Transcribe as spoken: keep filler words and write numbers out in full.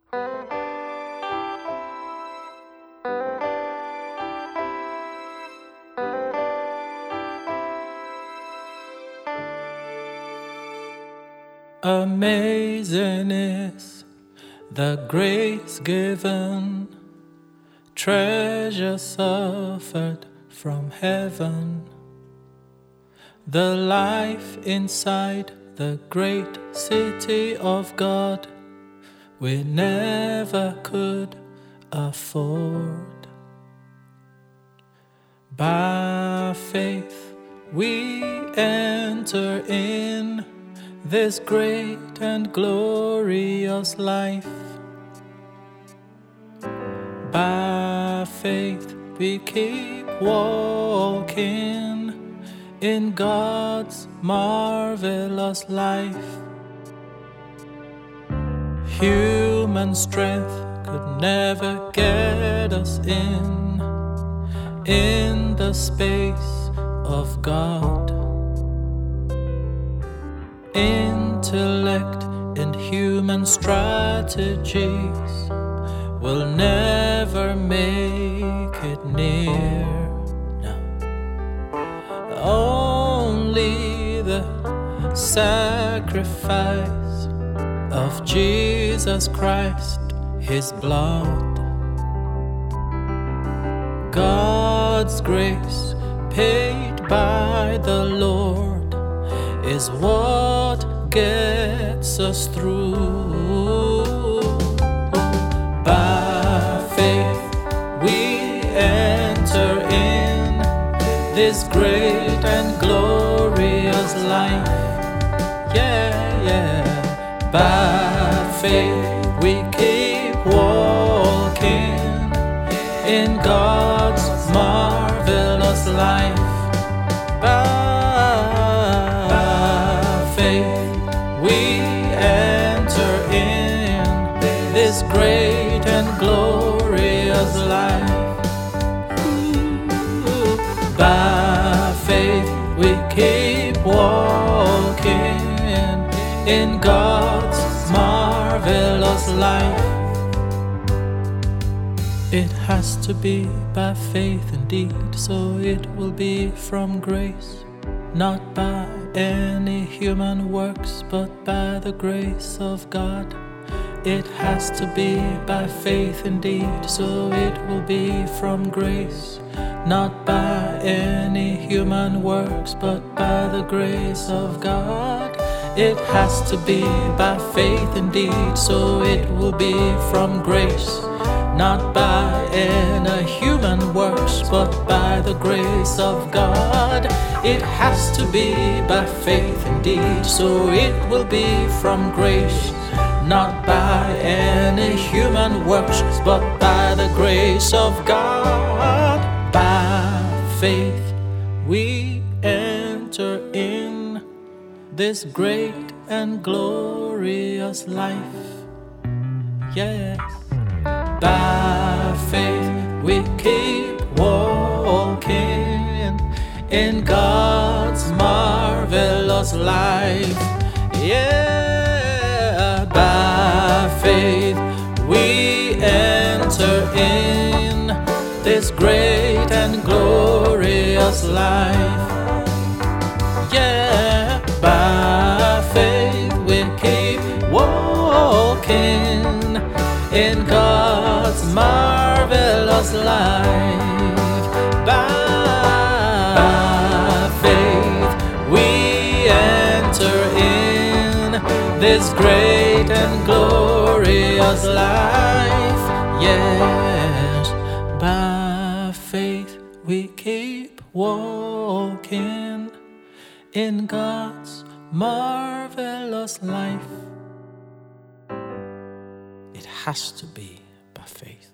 Amazing is the grace given, treasure suffered from heaven, the life inside the great city of God we never could afford. By faith we enter in this great and glorious life. By faith we keep walking in God's marvelous life. Human strength could never get us in, in the space of God. Intellect and human strategies will never make it near. No. Only the sacrifice of Jesus Christ, His blood, God's grace paid by the Lord is what gets us through. By faith we enter in this great and glorious life. Yeah, yeah. By faith we keep walking in God's marvelous life. By this great and glorious life. Ooh, by faith we keep walking in God's marvelous life. It has to be by faith indeed, so it will be from grace, not by any human works, but by the grace of God. It has to be by faith indeed, so it will be from grace, not by any human works, but by the grace of God. It has to be by faith indeed, so it will be from grace, not by any human works, but by the grace of God. It has to be by faith indeed, so it will be from grace, not by any human works, but by the grace of God. By faith we enter in this great and glorious life. Yes. By faith we keep walking in God's marvelous life. Yeah. By faith we enter in this great and glorious life. Yeah. By faith we keep walking in God's marvelous life. By, by faith we enter in this great and glorious life. Yes, by faith we keep walking in God's marvelous life. It has to be by faith.